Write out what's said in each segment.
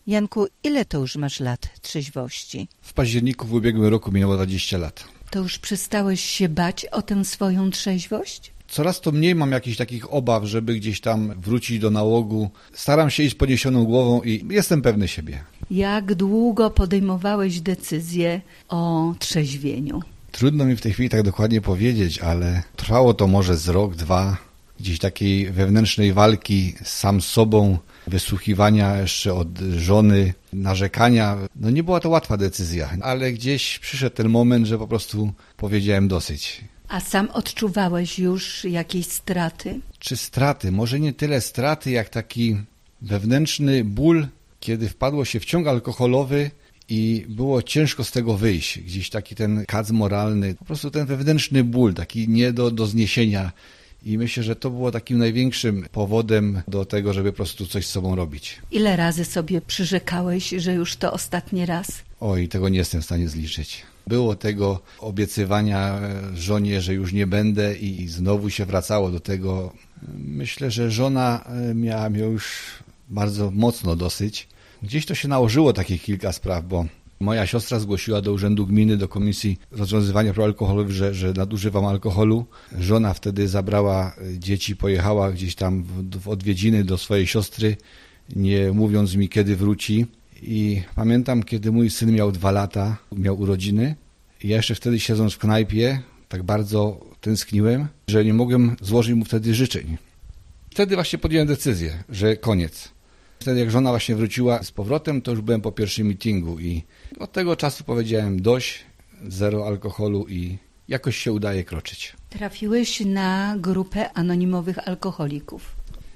Janku, ile to już masz lat trzeźwości? W październiku w ubiegłym roku minęło 20 lat. To już przestałeś się bać o tę swoją trzeźwość? Coraz to mniej mam jakichś takich obaw, żeby gdzieś tam wrócić do nałogu. Staram się iść z podniesioną głową i jestem pewny siebie. Jak długo podejmowałeś decyzję o trzeźwieniu? Trudno mi w tej chwili tak dokładnie powiedzieć, ale trwało to może z rok, dwa, gdzieś takiej wewnętrznej walki sam z sobą, wysłuchiwania jeszcze od żony, narzekania. No nie była to łatwa decyzja, ale gdzieś przyszedł ten moment, że po prostu powiedziałem dosyć. A sam odczuwałeś już jakieś straty? Czy straty? Może nie tyle straty, jak taki wewnętrzny ból, kiedy wpadło się w ciąg alkoholowy i było ciężko z tego wyjść. Gdzieś taki ten kac moralny, po prostu ten wewnętrzny ból, taki nie do zniesienia. I myślę, że to było takim największym powodem do tego, żeby po prostu coś z sobą robić. Ile razy sobie przyrzekałeś, że już to ostatni raz? Oj, tego nie jestem w stanie zliczyć. Było tego obiecywania żonie, że już nie będę i znowu się wracało do tego. Myślę, że żona miała mnie już bardzo mocno dosyć. Gdzieś to się nałożyło takich kilka spraw, bo moja siostra zgłosiła do Urzędu Gminy, do Komisji Rozwiązywania Spraw Alkoholowych, że nadużywam alkoholu. Żona wtedy zabrała dzieci, pojechała gdzieś tam w odwiedziny do swojej siostry, nie mówiąc mi, kiedy wróci. I pamiętam, kiedy mój syn miał 2 lata, miał urodziny. I ja jeszcze wtedy siedząc w knajpie, tak bardzo tęskniłem, że nie mogłem złożyć mu wtedy życzeń. Wtedy właśnie podjąłem decyzję, że koniec. Wtedy jak żona właśnie wróciła z powrotem, to już byłem po pierwszym meetingu i od tego czasu powiedziałem dość, 0 alkoholu i jakoś się udaje kroczyć. Trafiłeś na grupę anonimowych alkoholików.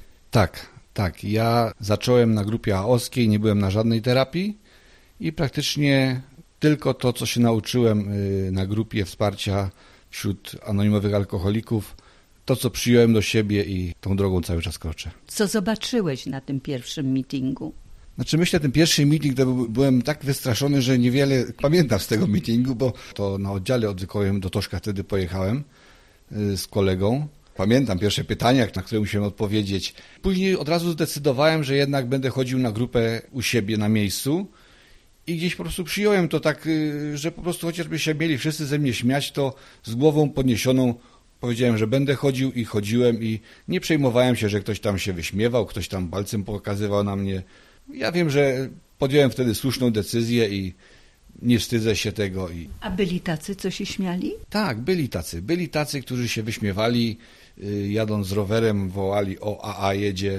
Tak. Ja zacząłem na grupie AOS-skiej, nie byłem na żadnej terapii i praktycznie tylko to, co się nauczyłem na grupie wsparcia wśród anonimowych alkoholików, to, co przyjąłem do siebie i tą drogą cały czas kroczę. Co zobaczyłeś na tym pierwszym meetingu? Myślę, ten pierwszy meeting to byłem tak wystraszony, że niewiele pamiętam z tego meetingu, bo to na oddziale odwykowym do Toszka wtedy pojechałem z kolegą. Pamiętam pierwsze pytania, na które musiałem odpowiedzieć. Później od razu zdecydowałem, że jednak będę chodził na grupę u siebie na miejscu i gdzieś po prostu przyjąłem to tak, że po prostu chociażby się mieli wszyscy ze mnie śmiać, to z głową podniesioną powiedziałem, że będę chodził i chodziłem i nie przejmowałem się, że ktoś tam się wyśmiewał, ktoś tam palcem pokazywał na mnie. Ja wiem, że podjąłem wtedy słuszną decyzję i nie wstydzę się tego. A byli tacy, co się śmiali? Tak, byli tacy, którzy się wyśmiewali, jadąc z rowerem wołali o AA jedzie.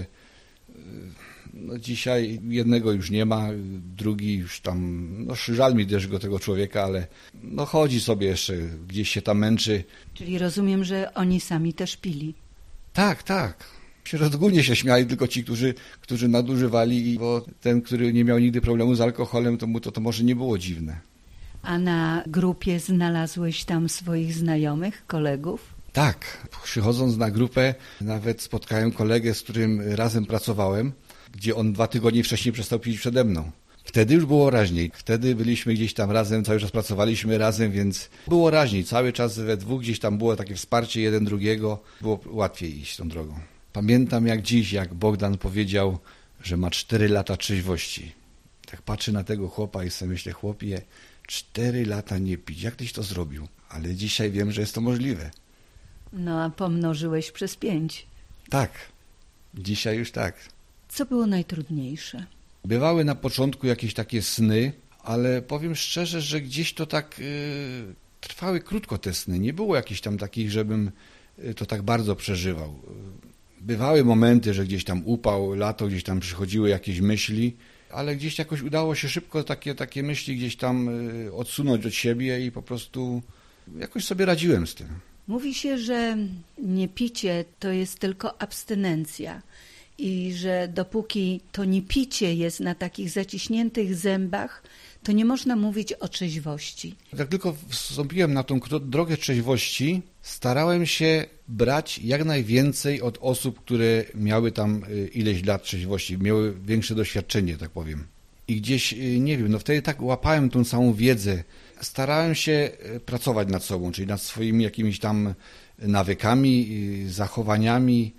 No dzisiaj jednego już nie ma, drugi już tam, żal mi też tego człowieka, ale chodzi sobie jeszcze, gdzieś się tam męczy. Czyli rozumiem, że oni sami też pili. Tak. W środku się śmiali tylko ci, którzy nadużywali, bo ten, który nie miał nigdy problemu z alkoholem, to mu to może nie było dziwne. A na grupie znalazłeś tam swoich znajomych, kolegów? Tak, przychodząc na grupę nawet spotkałem kolegę, z którym razem pracowałem, gdzie on 2 tygodnie wcześniej przestał pić przede mną. Wtedy już było raźniej. Wtedy byliśmy gdzieś tam razem, cały czas pracowaliśmy razem, więc było raźniej. Cały czas we dwóch gdzieś tam było takie wsparcie jeden drugiego. Było łatwiej iść tą drogą. Pamiętam jak dziś, jak Bogdan powiedział, że ma 4 lata trzeźwości. Tak patrzę na tego chłopa i sobie myślę, chłopie, 4 lata nie pić. Jak tyś to zrobił? Ale dzisiaj wiem, że jest to możliwe. No a pomnożyłeś przez 5. Tak. Dzisiaj już tak. Co było najtrudniejsze? Bywały na początku jakieś takie sny, ale powiem szczerze, że gdzieś to tak trwały krótko te sny. Nie było jakichś tam takich, żebym to tak bardzo przeżywał. Bywały momenty, że gdzieś tam upał, lato, gdzieś tam przychodziły jakieś myśli, ale gdzieś jakoś udało się szybko takie myśli gdzieś tam odsunąć od siebie i po prostu jakoś sobie radziłem z tym. Mówi się, że niepicie to jest tylko abstynencja i że dopóki to niepicie jest na takich zaciśniętych zębach, to nie można mówić o trzeźwości. Jak tylko wstąpiłem na tą drogę trzeźwości, starałem się brać jak najwięcej od osób, które miały tam ileś lat trzeźwości, miały większe doświadczenie, tak powiem. I gdzieś, nie wiem, wtedy tak łapałem tą całą wiedzę. Starałem się pracować nad sobą, czyli nad swoimi jakimiś tam nawykami, zachowaniami.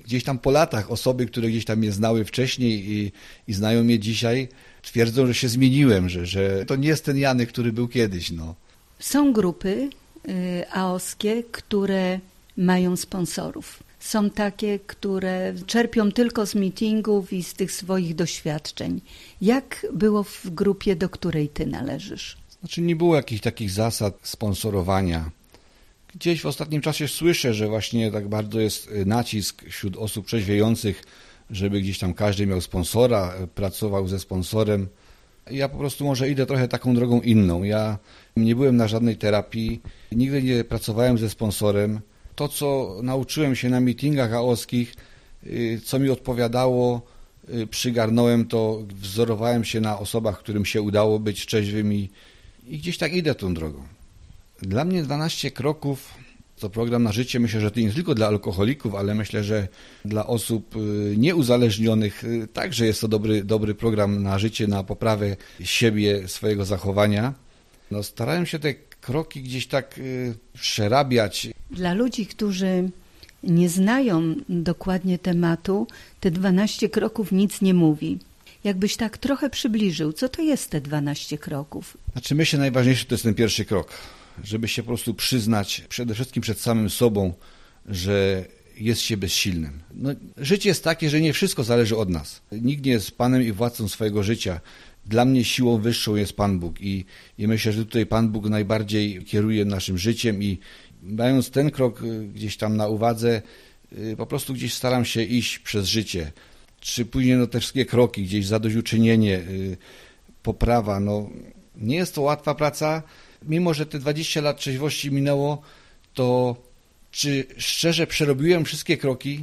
gdzieś tam po latach osoby, które gdzieś tam mnie znały wcześniej i znają mnie dzisiaj, twierdzą, że się zmieniłem, że to nie jest ten Janek, który był kiedyś. No. Są grupy AOS-kie, które mają sponsorów. Są takie, które czerpią tylko z meetingów i z tych swoich doświadczeń. Jak było w grupie, do której ty należysz? Znaczy nie było jakichś takich zasad sponsorowania. Gdzieś w ostatnim czasie słyszę, że właśnie tak bardzo jest nacisk wśród osób trzeźwiejących, żeby gdzieś tam każdy miał sponsora, pracował ze sponsorem. Ja po prostu może idę trochę taką drogą inną. Ja nie byłem na żadnej terapii, nigdy nie pracowałem ze sponsorem. To, co nauczyłem się na meetingach AOS-kich, co mi odpowiadało, przygarnąłem to, wzorowałem się na osobach, którym się udało być trzeźwymi i gdzieś tak idę tą drogą. Dla mnie 12 kroków to program na życie. Myślę, że to nie tylko dla alkoholików, ale myślę, że dla osób nieuzależnionych także jest to dobry program na życie, na poprawę siebie, swojego zachowania. No, starałem się te kroki gdzieś tak przerabiać. Dla ludzi, którzy nie znają dokładnie tematu, te 12 kroków nic nie mówi. Jakbyś tak trochę przybliżył, co to jest te 12 kroków? Znaczy myślę, najważniejszy to jest ten pierwszy krok, żeby się po prostu przyznać przede wszystkim przed samym sobą, że jest się bezsilnym. No, życie jest takie, że nie wszystko zależy od nas. Nikt nie jest panem i władcą swojego życia. Dla mnie siłą wyższą jest Pan Bóg i myślę, że tutaj Pan Bóg najbardziej kieruje naszym życiem i mając ten krok gdzieś tam na uwadze, po prostu gdzieś staram się iść przez życie. Czy później no, te wszystkie kroki, gdzieś zadośćuczynienie, poprawa, no nie jest to łatwa praca. Mimo że te 20 lat trzeźwości minęło, to czy szczerze przerobiłem wszystkie kroki?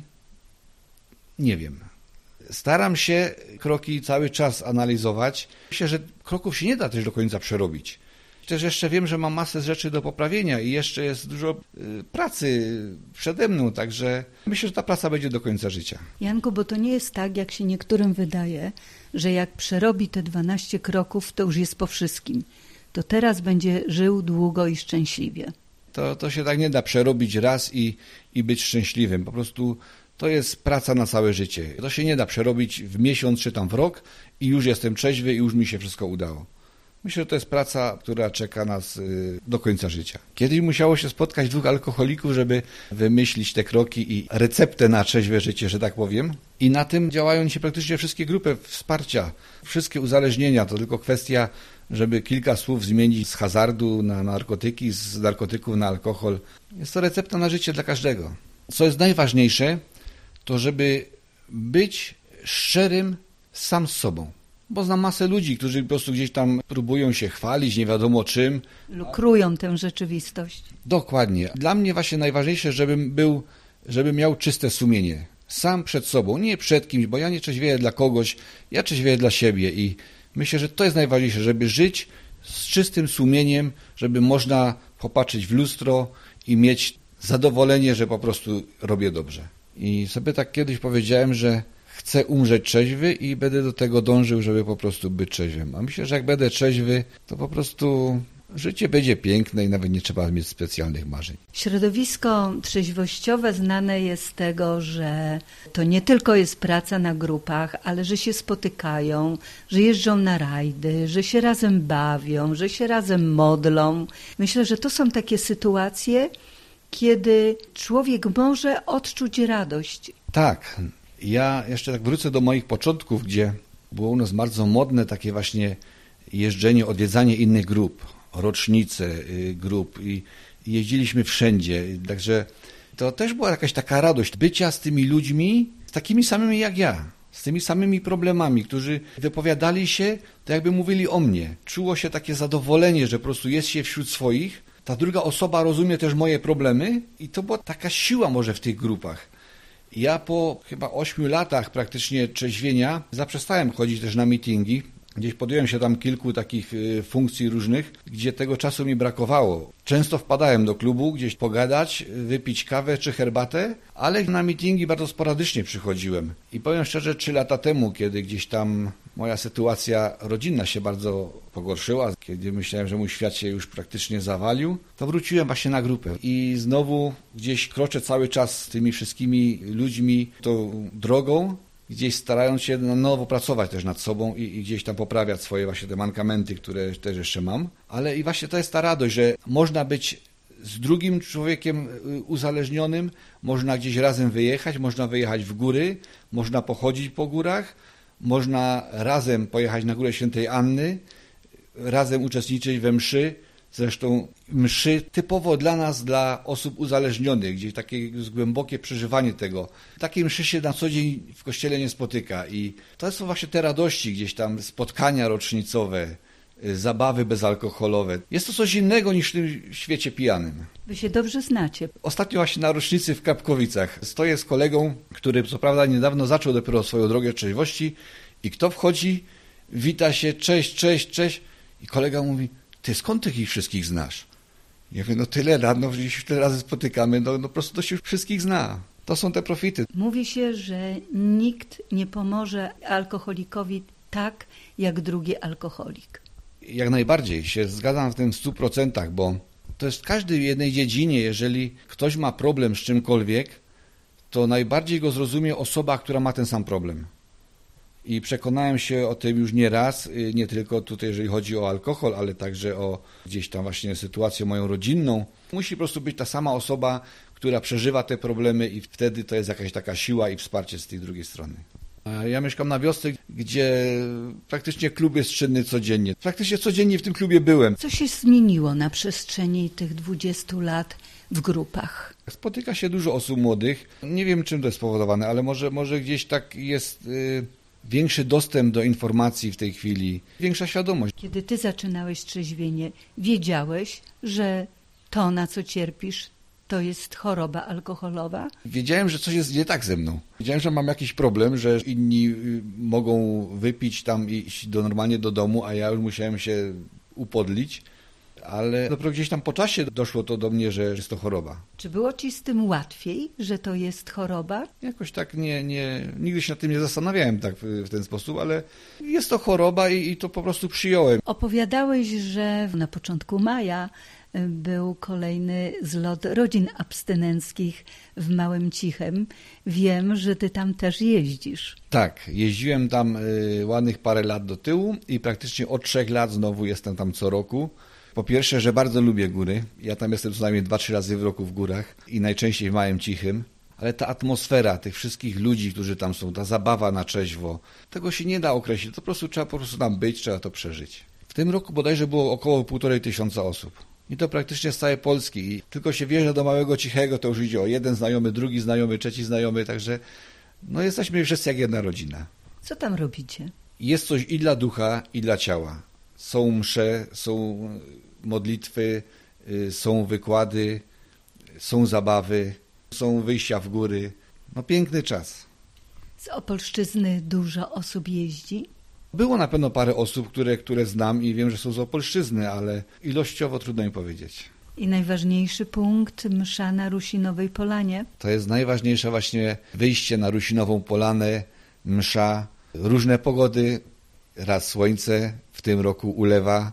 Nie wiem. Staram się kroki cały czas analizować. Myślę, że kroków się nie da też do końca przerobić. Też jeszcze wiem, że mam masę rzeczy do poprawienia i jeszcze jest dużo pracy przede mną, także myślę, że ta praca będzie do końca życia. Janku, bo to nie jest tak, jak się niektórym wydaje, że jak przerobi te 12 kroków, to już jest po wszystkim. To teraz będzie żył długo i szczęśliwie. To się tak nie da przerobić raz i być szczęśliwym. Po prostu to jest praca na całe życie. To się nie da przerobić w miesiąc czy tam w rok i już jestem trzeźwy i już mi się wszystko udało. Myślę, że to jest praca, która czeka nas do końca życia. Kiedyś musiało się spotkać 2 alkoholików, żeby wymyślić te kroki i receptę na trzeźwe życie, że tak powiem. I na tym działają dzisiaj praktycznie wszystkie grupy wsparcia, wszystkie uzależnienia. To tylko kwestia, żeby kilka słów zmienić z hazardu na narkotyki, z narkotyków na alkohol. Jest to recepta na życie dla każdego. Co jest najważniejsze, to żeby być szczerym sam z sobą. Bo znam masę ludzi, którzy po prostu gdzieś tam próbują się chwalić, nie wiadomo czym. Lukrują tę rzeczywistość. Dokładnie. Dla mnie właśnie najważniejsze, żebym miał czyste sumienie. Sam przed sobą, nie przed kimś, bo ja nie trzeźwieję dla kogoś, ja trzeźwieję dla siebie i myślę, że to jest najważniejsze, żeby żyć z czystym sumieniem, żeby można popatrzeć w lustro i mieć zadowolenie, że po prostu robię dobrze. I sobie tak kiedyś powiedziałem, że chcę umrzeć trzeźwy i będę do tego dążył, żeby po prostu być trzeźwym. A myślę, że jak będę trzeźwy, to po prostu życie będzie piękne i nawet nie trzeba mieć specjalnych marzeń. Środowisko trzeźwościowe znane jest z tego, że to nie tylko jest praca na grupach, ale że się spotykają, że jeżdżą na rajdy, że się razem bawią, że się razem modlą. Myślę, że to są takie sytuacje, kiedy człowiek może odczuć radość. Tak. Ja jeszcze tak wrócę do moich początków, gdzie było u nas bardzo modne takie właśnie jeżdżenie, odwiedzanie innych grup, rocznice grup i jeździliśmy wszędzie. Także to też była jakaś taka radość bycia z tymi ludźmi, z takimi samymi jak ja, z tymi samymi problemami, którzy wypowiadali się, to jakby mówili o mnie. Czuło się takie zadowolenie, że po prostu jest się wśród swoich. Ta druga osoba rozumie też moje problemy i to była taka siła może w tych grupach. Ja po chyba 8 latach praktycznie trzeźwienia zaprzestałem chodzić też na meetingi. Gdzieś podjąłem się tam kilku takich funkcji różnych, gdzie tego czasu mi brakowało. Często wpadałem do klubu gdzieś pogadać, wypić kawę czy herbatę, ale na meetingi bardzo sporadycznie przychodziłem. I powiem szczerze, 3 lata temu, kiedy gdzieś tam moja sytuacja rodzinna się bardzo pogorszyła, kiedy myślałem, że mój świat się już praktycznie zawalił, to wróciłem właśnie na grupę. I znowu gdzieś kroczę cały czas z tymi wszystkimi ludźmi tą drogą, gdzieś starając się na nowo pracować też nad sobą i gdzieś tam poprawiać swoje właśnie te mankamenty, które też jeszcze mam. Ale i właśnie to jest ta radość, że można być z drugim człowiekiem uzależnionym, można gdzieś razem wyjechać, można wyjechać w góry, można pochodzić po górach, można razem pojechać na Górę Świętej Anny, razem uczestniczyć we mszy. Zresztą mszy typowo dla nas, dla osób uzależnionych, gdzie takie głębokie przeżywanie tego. Takiej mszy się na co dzień w kościele nie spotyka i to są właśnie te radości, gdzieś tam spotkania rocznicowe, zabawy bezalkoholowe. Jest to coś innego niż w tym świecie pijanym. Wy się dobrze znacie. Ostatnio właśnie na rocznicy w Krapkowicach stoję z kolegą, który co prawda niedawno zaczął dopiero swoją drogę trzeźwości i kto wchodzi, wita się, cześć, cześć, cześć i kolega mówi: ty skąd tych ich wszystkich znasz? Ja mówię, no tyle lat, no gdzieś tyle razy spotykamy, no po prostu to się wszystkich zna. To są te profity. Mówi się, że nikt nie pomoże alkoholikowi tak, jak drugi alkoholik. Jak najbardziej się zgadzam w tym 100%, bo to jest w każdej jednej dziedzinie, jeżeli ktoś ma problem z czymkolwiek, to najbardziej go zrozumie osoba, która ma ten sam problem. I przekonałem się o tym już nie raz, nie tylko tutaj, jeżeli chodzi o alkohol, ale także o gdzieś tam właśnie sytuację moją rodzinną. Musi po prostu być ta sama osoba, która przeżywa te problemy i wtedy to jest jakaś taka siła i wsparcie z tej drugiej strony. Ja mieszkam na wiosce, gdzie praktycznie klub jest czynny codziennie. Praktycznie codziennie w tym klubie byłem. Co się zmieniło na przestrzeni tych 20 lat w grupach? Spotyka się dużo osób młodych. Nie wiem, czym to jest spowodowane, ale może gdzieś tak jest większy dostęp do informacji w tej chwili, większa świadomość. Kiedy ty zaczynałeś trzeźwienie, wiedziałeś, że to, na co cierpisz, to jest choroba alkoholowa? Wiedziałem, że coś jest nie tak ze mną. Wiedziałem, że mam jakiś problem, że inni mogą wypić tam i iść normalnie do domu, a ja już musiałem się upodlić. Ale dopiero gdzieś tam po czasie doszło to do mnie, że jest to choroba. Czy było ci z tym łatwiej, że to jest choroba? Jakoś tak nigdy się nad tym nie zastanawiałem tak w ten sposób, ale jest to choroba i to po prostu przyjąłem. Opowiadałeś, że na początku maja był kolejny zlot rodzin abstynenckich w Małym Cichem. Wiem, że ty tam też jeździsz. Tak, jeździłem tam ładnych parę lat do tyłu i praktycznie od 3 lat znowu jestem tam co roku. Po pierwsze, że bardzo lubię góry. Ja tam jestem co najmniej 2-3 razy w roku w górach i najczęściej w Małym Cichym. Ale ta atmosfera tych wszystkich ludzi, którzy tam są, ta zabawa na trzeźwo, tego się nie da określić. To trzeba po prostu tam być, trzeba to przeżyć. W tym roku bodajże było około 1500 osób. I to praktycznie z całej Polski. I tylko się wjeżdża do Małego Cichego, to już idzie o jeden znajomy, drugi znajomy, trzeci znajomy. Także jesteśmy wszyscy jak jedna rodzina. Co tam robicie? Jest coś i dla ducha, i dla ciała. Są msze, są modlitwy, są wykłady, są zabawy, są wyjścia w góry. Piękny czas. Z Opolszczyzny dużo osób jeździ? Było na pewno parę osób, które znam i wiem, że są z Opolszczyzny, ale ilościowo trudno mi powiedzieć. I najważniejszy punkt, msza na Rusinowej Polanie? To jest najważniejsze właśnie wyjście na Rusinową Polanę, msza, różne pogody, raz słońce, w tym roku ulewa,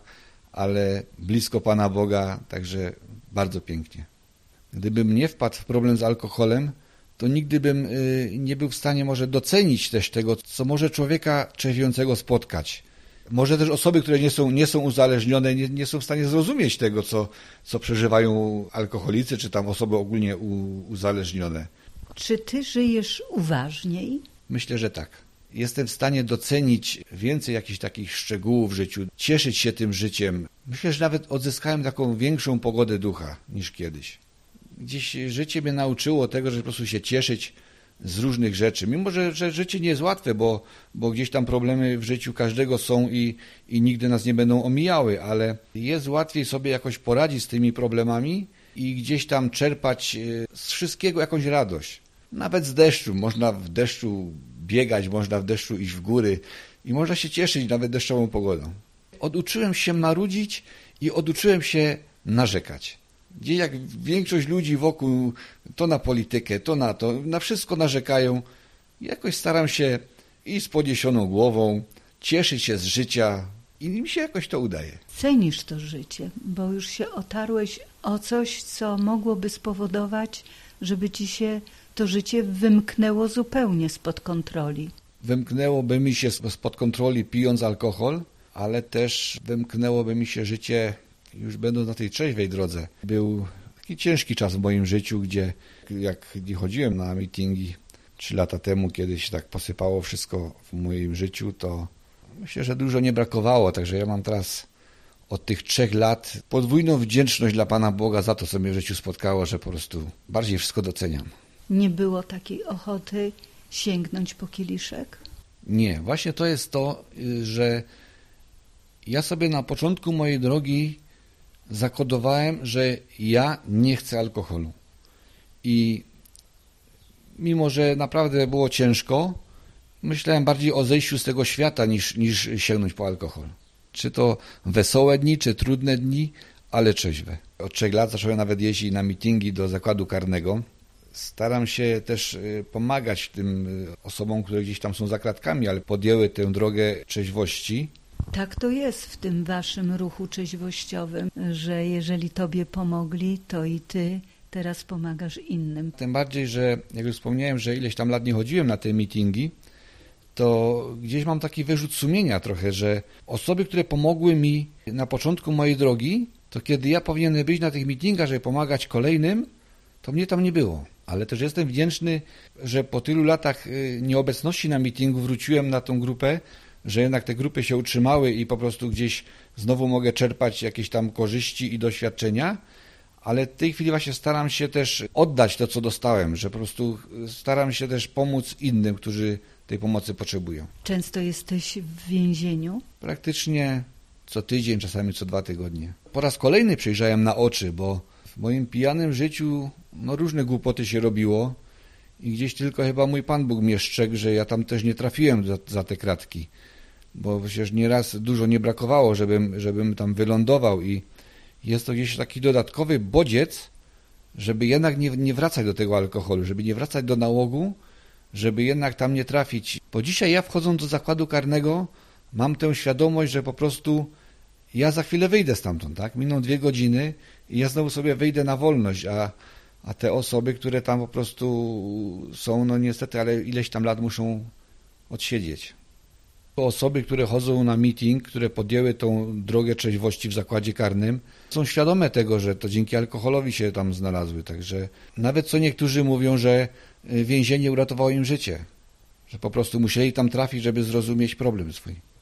ale blisko Pana Boga, także bardzo pięknie. Gdybym nie wpadł w problem z alkoholem, to nigdy bym nie był w stanie może docenić też tego, co może człowieka trzeźwiącego spotkać. Może też osoby, które nie są uzależnione, nie są w stanie zrozumieć tego, co przeżywają alkoholicy, czy tam osoby ogólnie uzależnione. Czy ty żyjesz uważniej? Myślę, że tak. Jestem w stanie docenić więcej jakichś takich szczegółów w życiu, cieszyć się tym życiem. Myślę, że nawet odzyskałem taką większą pogodę ducha niż kiedyś. Gdzieś życie mnie nauczyło tego, że po prostu się cieszyć z różnych rzeczy. Mimo, że życie nie jest łatwe, bo gdzieś tam problemy w życiu każdego są i nigdy nas nie będą omijały, ale jest łatwiej sobie jakoś poradzić z tymi problemami i gdzieś tam czerpać z wszystkiego jakąś radość. Nawet z deszczu. Można w deszczu biegać, można w deszczu iść w góry. i można się cieszyć nawet deszczową pogodą. Oduczyłem się marudzić i oduczyłem się narzekać. Gdzie jak większość ludzi wokół to na politykę, to na wszystko narzekają. Jakoś staram się i z podniesioną głową cieszyć się z życia i mi się jakoś to udaje. Cenisz to życie, bo już się otarłeś o coś, co mogłoby spowodować, żeby ci się to życie wymknęło zupełnie spod kontroli. Wymknęłoby mi się spod kontroli pijąc alkohol, ale też wymknęłoby mi się życie już będąc na tej trzeźwej drodze. Był taki ciężki czas w moim życiu, gdzie jak nie chodziłem na mityngi 3 lata temu, kiedy się tak posypało wszystko w moim życiu, to myślę, że dużo nie brakowało, także ja mam teraz od tych 3 lat podwójną wdzięczność dla Pana Boga za to, co mnie w życiu spotkało, że po prostu bardziej wszystko doceniam. Nie było takiej ochoty sięgnąć po kieliszek? Nie, właśnie to jest to, że ja sobie na początku mojej drogi zakodowałem, że ja nie chcę alkoholu. I mimo, że naprawdę było ciężko, myślałem bardziej o zejściu z tego świata niż sięgnąć po alkohol. Czy to wesołe dni, czy trudne dni, ale trzeźwe. Od 3 lat zacząłem nawet jeździć na mityngi do zakładu karnego. Staram się też pomagać tym osobom, które gdzieś tam są za kratkami, ale podjęły tę drogę trzeźwości. Tak to jest w tym waszym ruchu trzeźwościowym, że jeżeli tobie pomogli, to i ty teraz pomagasz innym. Tym bardziej, że jak już wspomniałem, że ileś tam lat nie chodziłem na te mityngi, to gdzieś mam taki wyrzut sumienia trochę, że osoby, które pomogły mi na początku mojej drogi, to kiedy ja powinienem być na tych mitingach, żeby pomagać kolejnym, to mnie tam nie było. Ale też jestem wdzięczny, że po tylu latach nieobecności na mitingu wróciłem na tą grupę, że jednak te grupy się utrzymały i po prostu gdzieś znowu mogę czerpać jakieś tam korzyści i doświadczenia, ale w tej chwili właśnie staram się też oddać to, co dostałem, że po prostu staram się też pomóc innym, którzy tej pomocy potrzebują. Często jesteś w więzieniu? Praktycznie co tydzień, czasami co 2 tygodnie. Po raz kolejny przejrzałem na oczy, bo w moim pijanym życiu różne głupoty się robiło i gdzieś tylko chyba mój Pan Bóg mnie strzegł, że ja tam też nie trafiłem za te kratki, bo przecież nieraz dużo nie brakowało, żebym tam wylądował i jest to gdzieś taki dodatkowy bodziec, żeby jednak nie wracać do tego alkoholu, żeby nie wracać do nałogu, żeby jednak tam nie trafić. Bo dzisiaj ja wchodząc do zakładu karnego mam tę świadomość, że po prostu ja za chwilę wyjdę stamtąd, tak? Miną 2 godziny i ja znowu sobie wyjdę na wolność, a te osoby, które tam po prostu są, niestety, ale ileś tam lat muszą odsiedzieć. Osoby, które chodzą na meeting, które podjęły tą drogę trzeźwości w zakładzie karnym, są świadome tego, że to dzięki alkoholowi się tam znalazły. Także nawet co niektórzy mówią, że więzienie uratowało im życie, że po prostu musieli tam trafić, żeby zrozumieć problem swój.